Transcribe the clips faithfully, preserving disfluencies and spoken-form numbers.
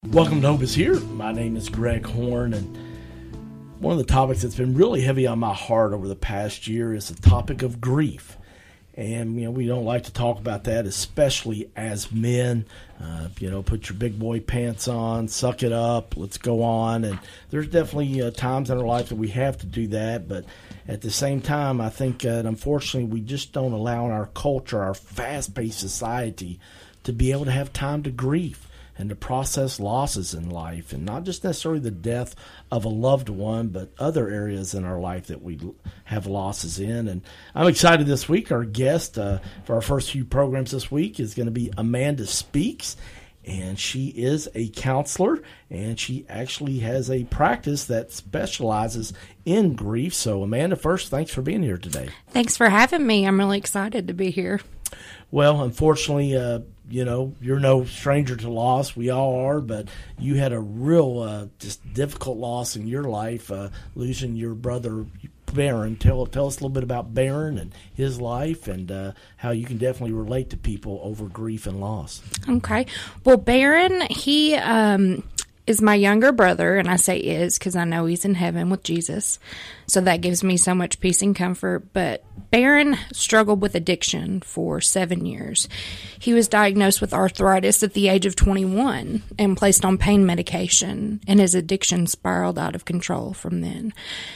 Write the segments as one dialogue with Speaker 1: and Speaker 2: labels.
Speaker 1: Welcome to Hope is Here. My name is Greg Horn, and one of the topics that's been really heavy on my heart over the past year is the topic of grief. And, you know, we don't like to talk about that, especially as men. Uh, you know, put your big boy pants on, suck it up, let's go on. And there's definitely uh, times in our life that we have to do that. But at the same time, I think, uh, unfortunately, we just don't allow in our culture, our fast-paced society, to be able to have time to grieve and to process losses in life, and not just necessarily the death of a loved one, but other areas in our life that we have losses in. And I'm excited this week. Our guest uh, for our first few programs this week is going to be Amanda Speaks, and she is a counselor, and she actually has a practice that specializes in grief. So, Amanda, first, thanks for being here today.
Speaker 2: Thanks for having me. I'm really excited to be here.
Speaker 1: Well, unfortunately, uh, you know, you're no stranger to loss. We all are, but you had a real, uh, just difficult loss in your life, uh, losing your brother, Barron. Tell tell us a little bit about Barron and his life, and uh, how you can definitely relate to people over grief and loss.
Speaker 2: Okay. Well, Barron, he um, is my younger brother, and I say is because I know he's in heaven with Jesus, so that gives me so much peace and comfort. But Barron struggled with addiction for seven years. He was diagnosed with arthritis at the age of twenty-one and placed on pain medication, and his addiction spiraled out of control from then.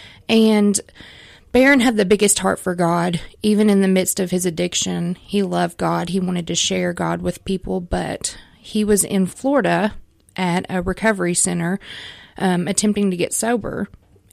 Speaker 2: And Barron had the biggest heart for God. Even in the midst of his addiction, he loved God. He wanted to share God with people, but he was in Florida at a recovery center um, attempting to get sober.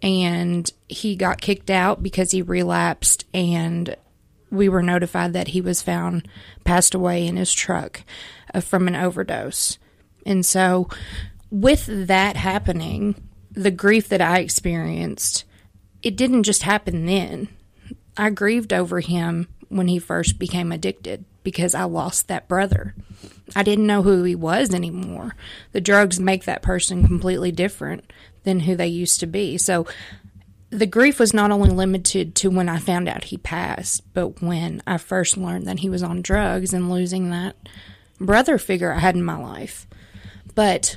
Speaker 2: And he got kicked out because he relapsed, and we were notified that he was found passed away in his truck uh, from an overdose. And so with that happening, the grief that I experienced, it didn't just happen then. I grieved over him when he first became addicted because I lost that brother. I didn't know who he was anymore. The drugs make that person completely different than who they used to be. So the grief was not only limited to when I found out he passed, but when I first learned that he was on drugs and losing that brother figure I had in my life. But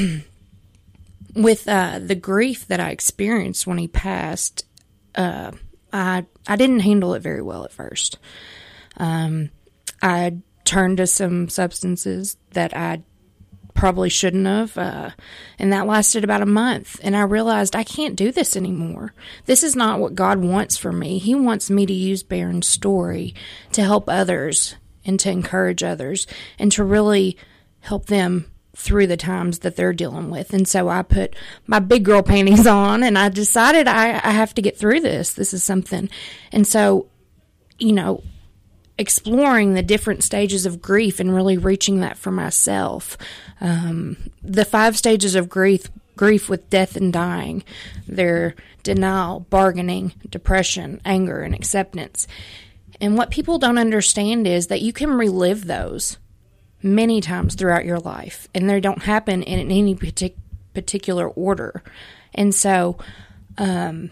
Speaker 2: with uh, the grief that I experienced when he passed, uh, I I didn't handle it very well at first. Um, I turned to some substances that I probably shouldn't have, uh, and that lasted about a month. And I realized I can't do this anymore. This is not what God wants for me. He wants me to use Barron's story to help others and to encourage others and to really help them through the times that they're dealing with. And so I put my big girl panties on, and I decided I, I have to get through this. This is something. And so, you know, exploring the different stages of grief and really reaching that for myself. Um, the five stages of grief, grief with death and dying, they're denial, bargaining, depression, anger, and acceptance. And what people don't understand is that you can relive those many times throughout your life, and they don't happen in any partic- particular order. And so, um,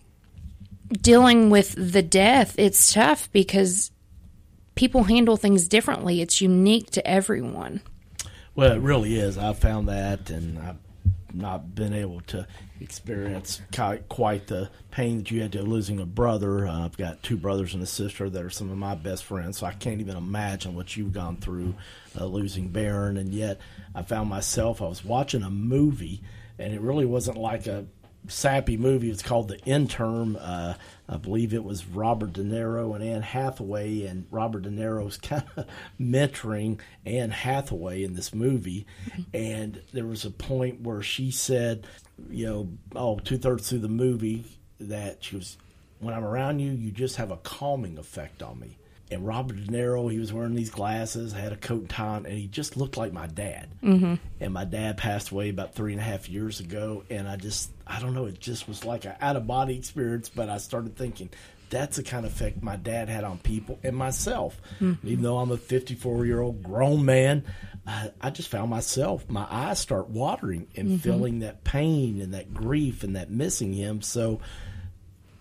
Speaker 2: dealing with the death, it's tough because people handle things differently. It's unique to everyone.
Speaker 1: Well, it really is. I've found that, and I've not been able to experience quite the pain that you had to losing a brother. Uh, I've got two brothers and a sister that are some of my best friends, so I can't even imagine what you've gone through uh, losing Barron. And yet I found myself, I was watching a movie, and it really wasn't like a sappy movie. It's called The Intern. Uh, I believe it was Robert De Niro and Anne Hathaway, and Robert De Niro's kind of mentoring Anne Hathaway in this movie. Mm-hmm. And there was a point where she said, you know, oh, two-thirds through the movie, that she was, when I'm around you, you just have a calming effect on me. And Robert De Niro, he was wearing these glasses, had a coat and tie on, and he just looked like my dad. Mm-hmm. And my dad passed away about three and a half years ago, and I just, I don't know, it just was like an out-of-body experience, but I started thinking, that's the kind of effect my dad had on people and myself. Mm-hmm. Even though I'm a fifty-four-year-old grown man, I, I just found myself, my eyes start watering and mm-hmm. feeling that pain and that grief and that missing him. So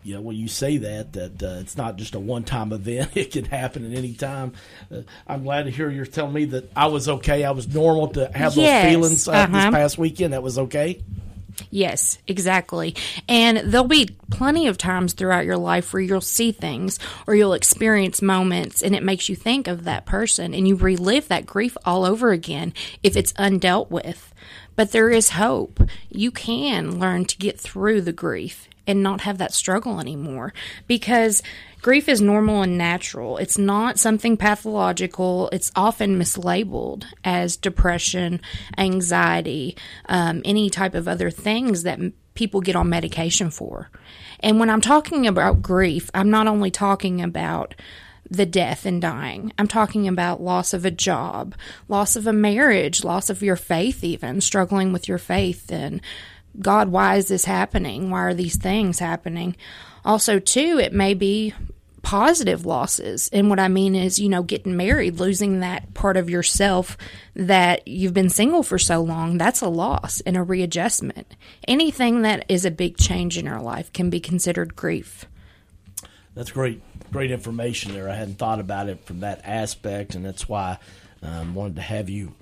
Speaker 1: you know, when you say that, that uh, it's not just a one-time event. It can happen at any time. Uh, I'm glad to hear you're telling me that I was okay. I was normal to have those
Speaker 2: Yes,
Speaker 1: feelings uh,
Speaker 2: uh-huh.
Speaker 1: this past weekend. That was okay.
Speaker 2: Yes, exactly. And there'll be plenty of times throughout your life where you'll see things or you'll experience moments and it makes you think of that person and you relive that grief all over again if it's undealt with. But there is hope. You can learn to get through the grief and not have that struggle anymore, because grief is normal and natural. It's not something pathological. It's often mislabeled as depression, anxiety, um, any type of other things that m- people get on medication for. And when I'm talking about grief, I'm not only talking about the death and dying. I'm talking about loss of a job, loss of a marriage, loss of your faith even, struggling with your faith and God, why is this happening? Why are these things happening? Also, too, it may be positive losses. And what I mean is, you know, getting married, losing that part of yourself that you've been single for so long, that's a loss and a readjustment. Anything that is a big change in our life can be considered grief.
Speaker 1: That's great, great information there. I hadn't thought about it from that aspect, and that's why I um, wanted to have you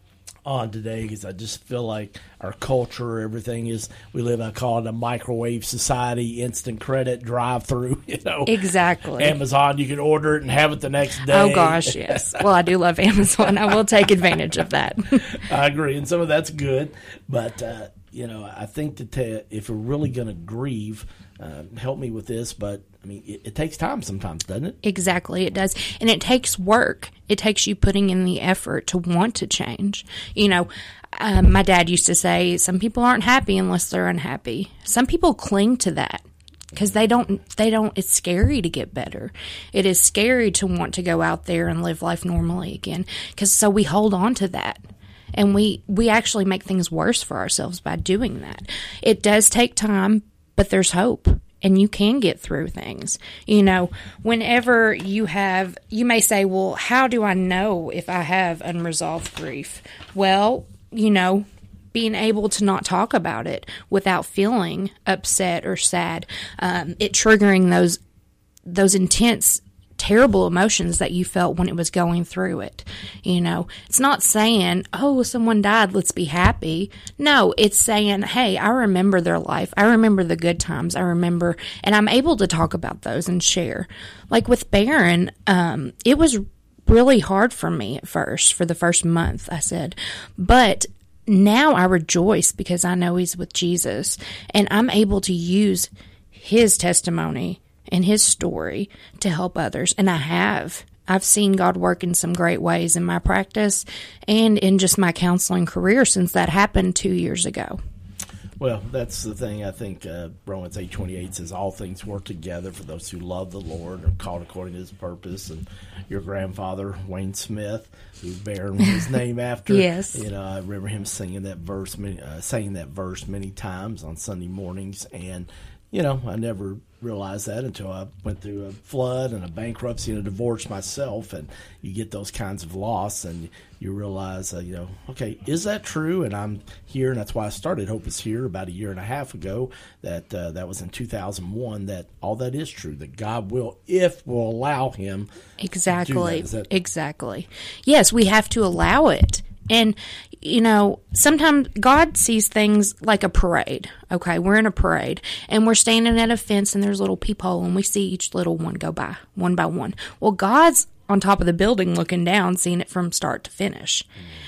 Speaker 1: on today, because I just feel like our culture, everything is, we live, I call it a microwave society, instant credit, drive through, you know.
Speaker 2: Exactly.
Speaker 1: Amazon, you can order it and have it the next day.
Speaker 2: Oh, gosh, yes. Well, I do love Amazon. I will take advantage of that.
Speaker 1: I agree, and some of that's good, but, uh, you know, I think that uh, if we're really going to grieve, uh, help me with this, but, I mean, it, it takes time sometimes, doesn't it?
Speaker 2: Exactly, it does. And it takes work. It takes you putting in the effort to want to change. You know, um, my dad used to say, some people aren't happy unless they're unhappy. Some people cling to that because they don't, they don't, it's scary to get better. It is scary to want to go out there and live life normally again. Because so we hold on to that. And we, we actually make things worse for ourselves by doing that. It does take time, but there's hope. And you can get through things. You know, whenever you have, you may say, well, how do I know if I have unresolved grief? Well, you know, being able to not talk about it without feeling upset or sad, um, it triggering those, those intense, terrible emotions that you felt when it was going through it. You know, it's not saying, oh, someone died, let's be happy. No, it's saying, hey, I remember their life. I remember the good times. I remember, and I'm able to talk about those and share. Like with Barron, um, it was really hard for me at first, for the first month, I said, but now I rejoice because I know he's with Jesus and I'm able to use his testimony and his story to help others. And I have. I've seen God work in some great ways in my practice and in just my counseling career since that happened two years ago.
Speaker 1: Well, that's the thing. I think uh, Romans eight twenty-eight says all things work together for those who love the Lord and are called according to his purpose. And your grandfather, Wayne Smith, who's bearing his name after,
Speaker 2: yes.
Speaker 1: you know, I remember him singing that verse, many, uh, saying that verse many times on Sunday mornings. And, you know, I never realized that until I went through a flood and a bankruptcy and a divorce myself, and you get those kinds of loss and you realize, uh, you know, okay, is that true? And I'm here, and that's why I started Hope Is Here about a year and a half ago, that uh, that was in two thousand one, that all that is true, that God will, if will allow him
Speaker 2: exactly,
Speaker 1: to do that. Is that-
Speaker 2: exactly. Yes, we have to allow it. And, you know, sometimes God sees things like a parade. Okay, we're in a parade and we're standing at a fence and there's a little peephole and we see each little one go by, one by one. Well, God's on top of the building looking down, seeing it from start to finish.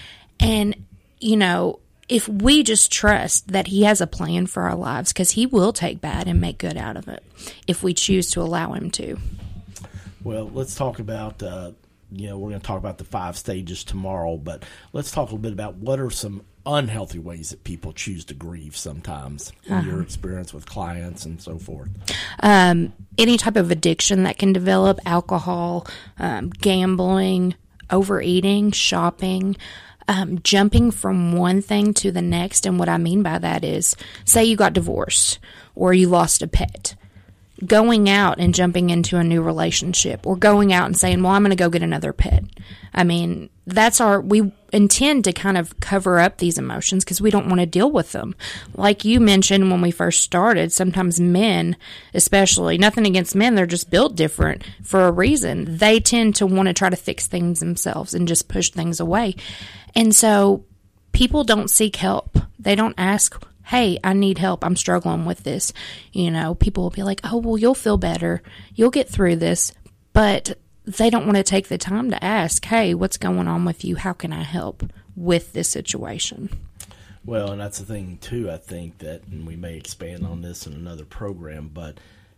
Speaker 2: And, you know, if we just trust that he has a plan for our lives, because he will take bad and make good out of it if we choose to allow him to.
Speaker 1: Well, let's talk about, uh, you know, we're going to talk about the five stages tomorrow, but let's talk a little bit about what are some unhealthy ways that people choose to grieve sometimes in uh-huh. your experience with clients and so forth.
Speaker 2: Um, any type of addiction that can develop, alcohol, um, gambling, overeating, shopping, um, jumping from one thing to the next. And what I mean by that is, say you got divorced or you lost a pet. Going out and jumping into a new relationship, or going out and saying, well, I'm going to go get another pet. I mean, that's our, we intend to kind of cover up these emotions because we don't want to deal with them. Like you mentioned when we first started, sometimes men, especially, nothing against men, they're just built different for a reason. They tend to want to try to fix things themselves and just push things away. And so people don't seek help. They don't ask, hey, I need help. I'm struggling with this. You know, people will be like, oh, well, you'll feel better. You'll get through this. But they don't want to take the time to ask, hey, what's going on with you? How can I help with this situation?
Speaker 1: Well, and that's the thing, too, I think that, and we may expand on this in another program, but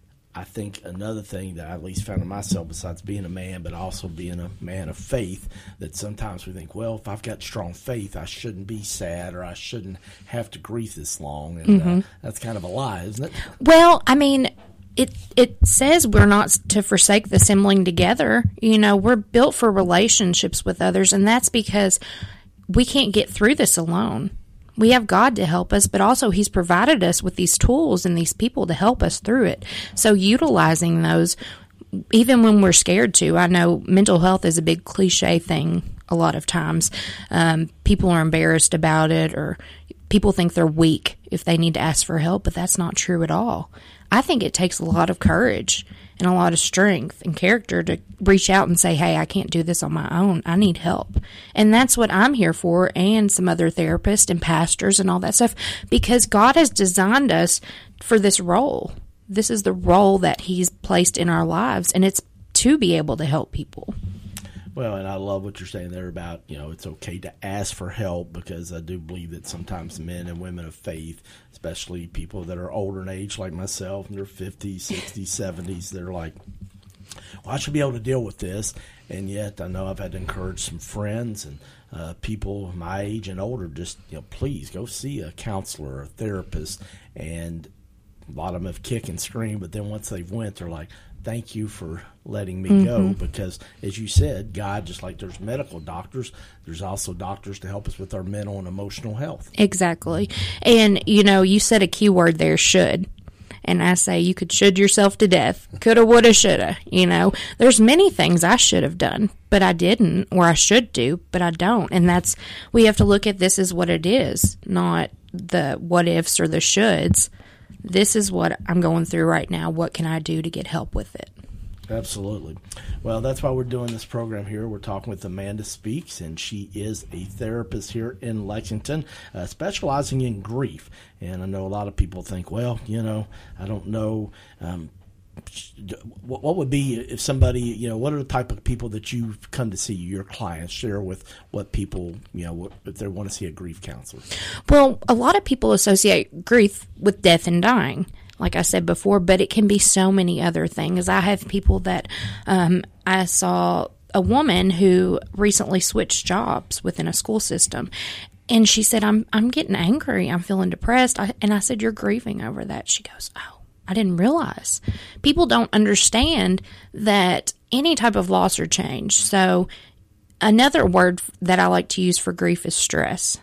Speaker 1: I think another thing that I at least found in myself, besides being a man, but also being a man of faith, that sometimes we think, well, if I've got strong faith, I shouldn't be sad or I shouldn't have to grieve this long. And mm-hmm. uh, that's kind of a lie, isn't it?
Speaker 2: Well, I mean, It it says we're not to forsake the assembling together. You know, we're built for relationships with others, and that's because we can't get through this alone. We have God to help us, but also He's provided us with these tools and these people to help us through it. So utilizing those, even when we're scared to, I know mental health is a big cliche thing a lot of times. Um, people are embarrassed about it, or people think they're weak if they need to ask for help, but that's not true at all. I think it takes a lot of courage and a lot of strength and character to reach out and say, hey, I can't do this on my own. I need help. And that's what I'm here for, and some other therapists and pastors and all that stuff, because God has designed us for this role. This is the role that He's placed in our lives, and it's to be able to help people.
Speaker 1: Well, and I love what you're saying there about, you know, it's okay to ask for help, because I do believe that sometimes men and women of faith, especially people that are older in age like myself, in their fifties, sixties, seventies, they're like, well, I should be able to deal with this. And yet I know I've had to encourage some friends and uh, people my age and older, just, you know, please go see a counselor or a therapist. And a lot of them have kicked and screamed, but then once they've went, they're like, thank you for letting me mm-hmm. go, because as you said, God, just like there's medical doctors, there's also doctors to help us with our mental and emotional health.
Speaker 2: Exactly. And, you know, you said a key word there, should. And I say you could should yourself to death. Coulda, woulda, shoulda. You know, there's many things I should have done, but I didn't, or I should do, but I don't. And that's, we have to look at this as what it is, not the what ifs or the shoulds. This is what I'm going through right now. What can I do to get help with it?
Speaker 1: Absolutely. Well, that's why we're doing this program here. We're talking with Amanda Speaks, and she is a therapist here in Lexington, uh, specializing in grief. And I know a lot of people think, well, you know, I don't know. Um, what would be if somebody, you know, what are the type of people that you've come to see, your clients? Share with what people, you know, if they want to see a grief counselor.
Speaker 2: Well, a lot of people associate grief with death and dying, like I said before, but it can be so many other things. I have people that um, I saw a woman who recently switched jobs within a school system. And she said, I'm I'm getting angry. I'm feeling depressed. I, and I said, you're grieving over that. She goes, oh, I didn't realize. People don't understand that any type of loss or change. So another word that I like to use for grief is stress.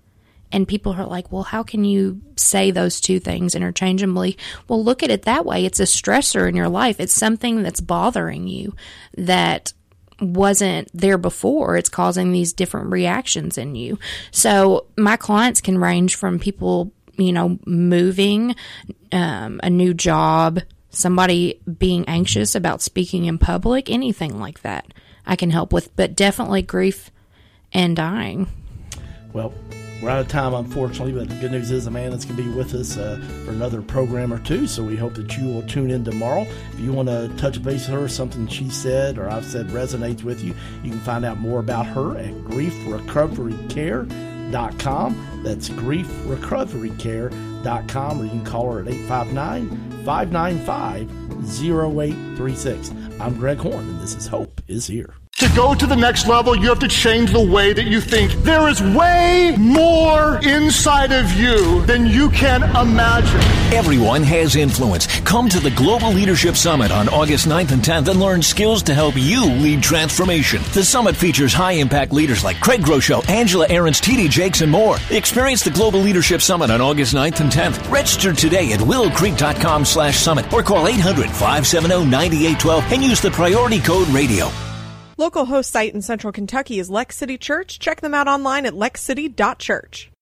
Speaker 2: And people are like, well, how can you say those two things interchangeably? Well, look at it that way. It's a stressor in your life. It's something that's bothering you that wasn't there before. It's causing these different reactions in you. So my clients can range from people, you know, moving, um, a new job, somebody being anxious about speaking in public, anything like that I can help with, but definitely grief and dying.
Speaker 1: Well, we're out of time, unfortunately, but the good news is Amanda's going to be with us uh, for another program or two, so we hope that you will tune in tomorrow. If you want to touch base with her, something she said or I've said resonates with you, you can find out more about her at grief recovery care dot com. That's grief recovery care dot com, or you can call her at eight five nine, five nine five, zero eight three six. I'm Greg Horn, and this is Hope is Here.
Speaker 3: To go to the next level, you have to change the way that you think. There is way more inside of you than you can imagine.
Speaker 4: Everyone has influence. Come to the Global Leadership Summit on August ninth and tenth and learn skills to help you lead transformation. The summit features high-impact leaders like Craig Groeschel, Angela Ahrendts, T D Jakes, and more. Experience the Global Leadership Summit on August ninth and tenth. Register today at willowcreek.com slash summit or call eight hundred, five seven zero, nine eight one two and use the priority code radio.
Speaker 5: Local host site in Central Kentucky is Lex City Church. Check them out online at lex city dot church.